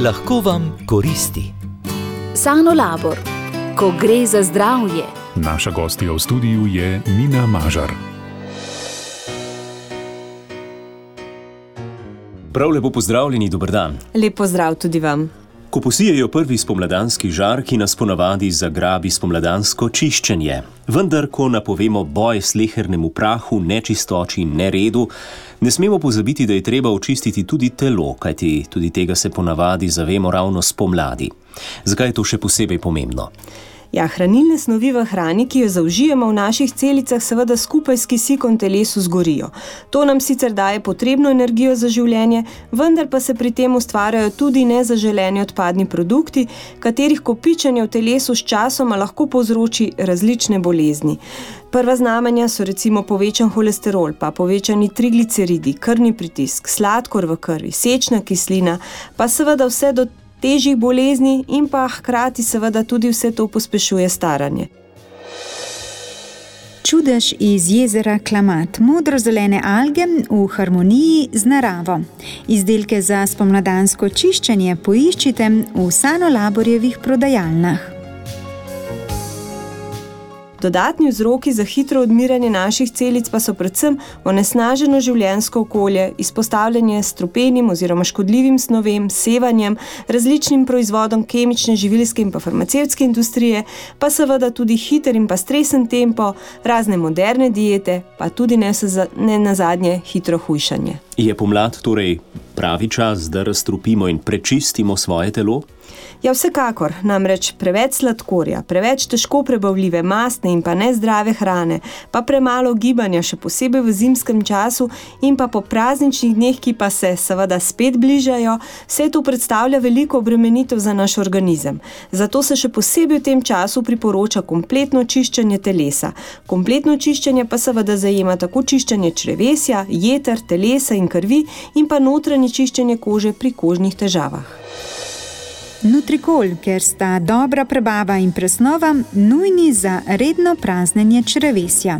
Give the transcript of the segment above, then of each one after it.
lahko vam koristi. Sanolabor, ko gre za zdravje. Naša gostja v studiu je Mina Mažar. Prav lepo pozdravljeni, dober dan. Lep pozdrav tudi vam. Ko posijejo prvi spomladanski žar, ki nas ponavadi zagrabi spomladansko čiščenje. Vendar, ko napovemo boj slehernemu prahu, nečistoči in neredu, ne smemo pozabiti, da je treba očistiti tudi telo, kajti tudi tega se ponavadi zavemo ravno spomladi. Zakaj je to še posebej pomembno? Ja, hranilne snovi v hrani, ki jo zaužijemo v naših celicah, seveda skupaj s kisikom telesu zgorijo. To nam sicer daje potrebno energijo za življenje, vendar pa se pri tem ustvarjajo tudi nezaželeni odpadni produkti, katerih kopičenje v telesu s časoma lahko povzroči različne bolezni. Prva znamenja so recimo povečan holesterol, pa povečani trigliceridi, krvni pritisk, sladkor v krvi, sečna kislina, pa seveda vse do težjih bolezni in pa hkrati seveda tudi vse to pospešuje staranje. Čudež iz jezera Klamat, modrozelene alge v harmoniji z naravo. Izdelke za spomladansko čiščenje poiščite v Sanolaborjevih prodajalnah. Dodatni vzroki za hitro odmiranje naših celic pa so predvsem onesnaženo življenjsko okolje, izpostavljanje strupenim oziroma škodljivim snovem, sevanjem, različnim proizvodom kemične, živilske in pa farmacevtske industrije, pa seveda tudi hiter in pa stresen tempo, razne moderne diete, pa tudi ne nazadnje hitro hujšanje. Je pomlad torej pravi čas, da razstrupimo in prečistimo svoje telo? Ja, vsekakor, namreč preveč sladkorja, preveč težko prebavljive, mastne in pa nezdrave hrane, pa premalo gibanja, še posebej v zimskem času in pa po prazničnih dneh, ki pa se seveda spet bližajo, vse to predstavlja veliko obremenitev za naš organizem. Zato se še posebej v tem času priporoča kompletno čiščenje telesa. Kompletno čiščenje pa seveda zajema tako čiščenje črevesja, jeter, telesa in krvi in pa notranje čiščenje kože pri kožnih težavah. Nutrikol, ker sta dobra prebava in presnova nujni za redno praznjenje črevesja.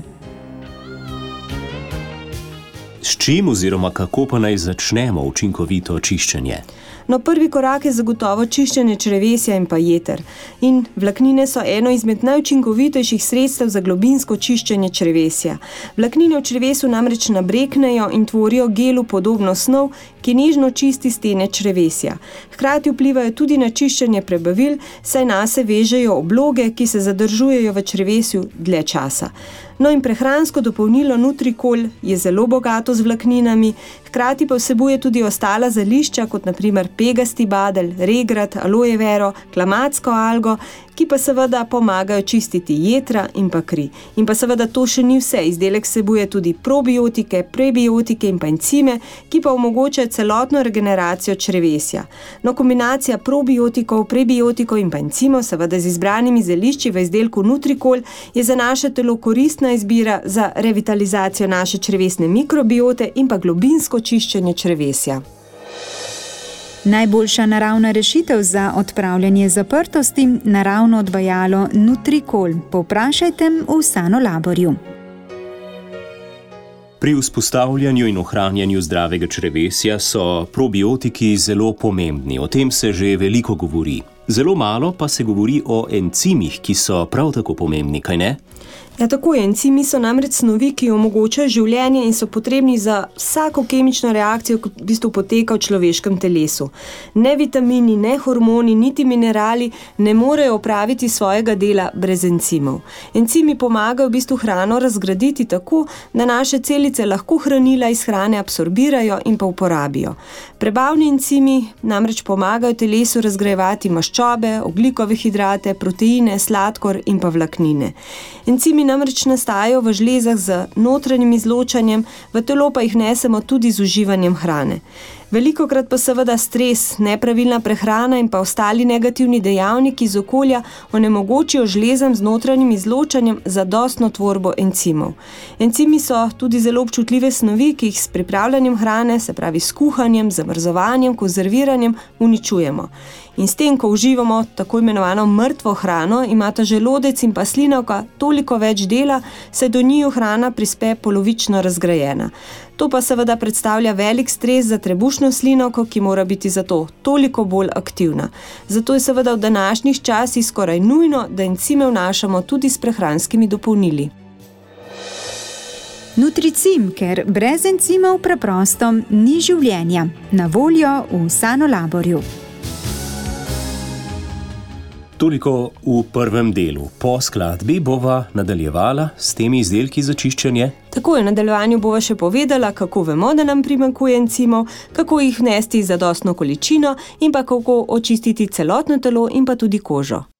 S čim oziroma kako pa naj začnemo učinkovito čiščenje? No, prvi korak je zagotovo čiščenje črevesja in pa jeter. In vlaknine so eno izmed najučinkovitejših sredstev za globinsko čiščenje črevesja. Vlaknine v črevesu namreč nabreknejo in tvorijo gelu podobno snov, ki nežno čisti stene črevesja. Hkrati vplivajo tudi na čiščenje prebavil, saj nase vežejo obloge, ki se zadržujejo v črevesju dlje časa. No in prehransko dopolnilo Nutrikol je zelo bogato z vlakninami, hkrati pa vsebuje tudi ostala zelišča, kot na primer pegasti badelj, regrat, aloe vero, klamatsko algo, ki pa seveda pomagajo čistiti jetra in pa kri. In pa seveda to še ni vse, izdelek vsebuje tudi probiotike, prebiotike in pa encime, ki pa omogočajo celotno regeneracijo črevesja. No, kombinacija probiotikov, prebiotikov in pa encimov, seveda z izbranimi zelišči v izdelku Nutrikol, je za naše telo koristna izbira za revitalizacijo naše črevesne mikrobiote in pa globinsko čiščenje črevesja. Najboljša naravna rešitev za odpravljanje zaprtosti, naravno odvajalo Nutrikol. Povprašajte v Sanolaborju. Pri vzpostavljanju in ohranjanju zdravega črevesja so probiotiki zelo pomembni. O tem se že veliko govori. Zelo malo pa se govori o encimih, ki so prav tako pomembni, kaj ne? Ja, tako je. Encimi so namreč snovi, ki omogočajo življenje in so potrebni za vsako kemično reakcijo, ki v bistvu poteka v človeškem telesu. Ne vitamini, ne hormoni, niti minerali ne morejo opraviti svojega dela brez encimov. Encimi pomagajo v bistvu hrano razgraditi tako, da naše celice lahko hranila iz hrane absorbirajo in pa uporabijo. Prebavni encimi namreč pomagajo telesu razgrajevati maščobe, ogljikove hidrate, proteine, sladkor in pa vlaknine. Encimi namreč nastajajo v žlezah z notranjim izločanjem, v telo pa jih nesemo tudi z uživanjem hrane. Velikokrat pa seveda stres, nepravilna prehrana in pa ostali negativni dejavniki iz okolja onemogočijo žlezam z notranjim izločanjem zadostno tvorbo encimov. Encimi so tudi zelo občutljive snovi, ki jih s pripravljanjem hrane, se pravi s kuhanjem, zamrzovanjem, konzerviranjem, uničujemo. In s tem, ko uživamo tako imenovano mrtvo hrano, imata želodec in pa slinavka toliko več dela, saj do njiju hrana prispe polovično razgrajena. To pa seveda predstavlja velik stres za trebušno slinavko, ki mora biti zato toliko bolj aktivna. Zato je seveda v današnjih časih skoraj nujno, da encime vnašamo tudi s prehranskimi dopolnili. Nutricim, ker brez encimov preprosto ni življenja. Na voljo v Sanolaborju. Toliko v prvem delu. Po skladbi bova nadaljevala s temi izdelki za čiščenje. Tako je, v nadaljevanju bova še povedala, kako vemo, da nam primanjkuje encimov, kako jih vnesti z zadostno količino in pa kako očistiti celotno telo in pa tudi kožo.